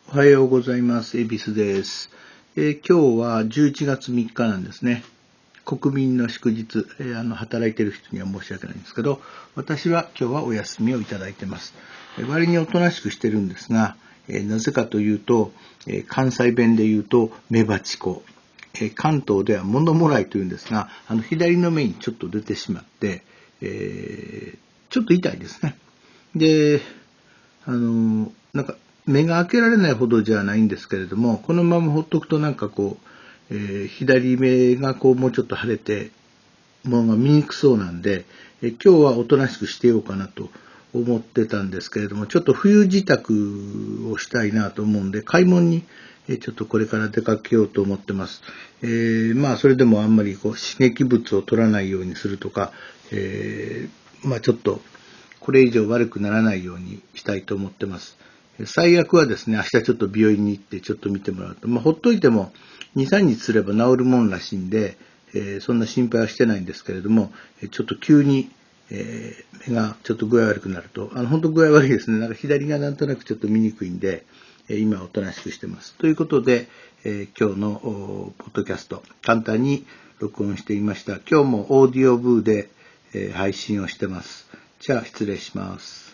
おはようございます。恵比寿です。今日は11月3日なんですね。国民の祝日、働いている人には申し訳ないんですけど、私は今日はお休みをいただいてます。割におとなしくしてるんですが、なぜかというと、関西弁で言うとメバチコ、関東では物もらいというんですが、左の目にちょっと出てしまって、ちょっと痛いですね。で、目が開けられないほどじゃないんですけれども、このままほっとくと左目がもうちょっと腫れて、ものが見にくそうなんで、今日はおとなしくしてようかなと思ってたんですけれども、ちょっと冬支度をしたいなと思うんで、買い物にちょっとこれから出かけようと思ってます。それでもあんまり刺激物を取らないようにするとか、ちょっとこれ以上悪くならないようにしたいと思ってます。最悪はですね、明日ちょっと病院に行ってちょっと見てもらうと、ほっといても2、3日すれば治るもんらしいんで、そんな心配はしてないんですけれども、ちょっと急に、目がちょっと具合悪くなると、本当具合悪いですね。左がなんとなくちょっと見にくいんで、今おとなしくしてます。ということで、今日のポッドキャスト、簡単に録音してみました。今日もオーディオブーで、配信をしてます。じゃあ失礼します。